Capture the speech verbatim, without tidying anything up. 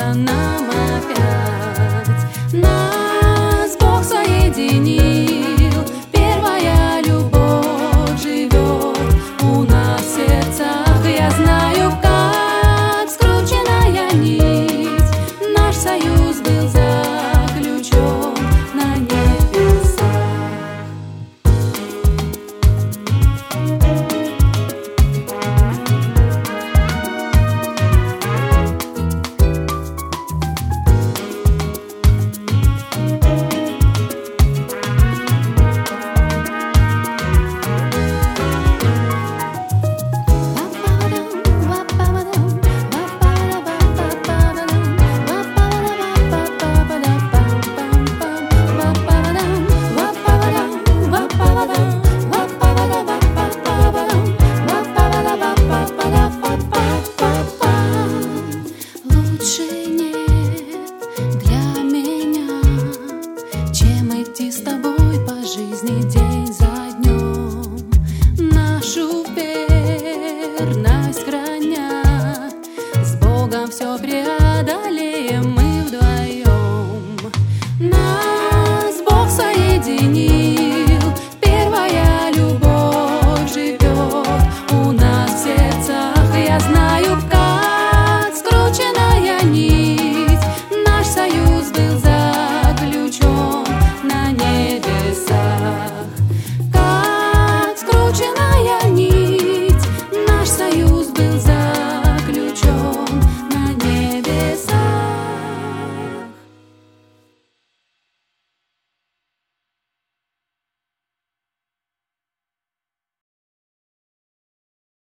встретиться нам опять. Нас Бог соединил, первая любовь живет у нас в сердцах. Я знаю, как скрученная нить, наш союз был заключен на небесах. Лучше нет для меня, чем идти с тобой по жизни день за днем. Нашу верность храня, с Богом все преодолеем мы.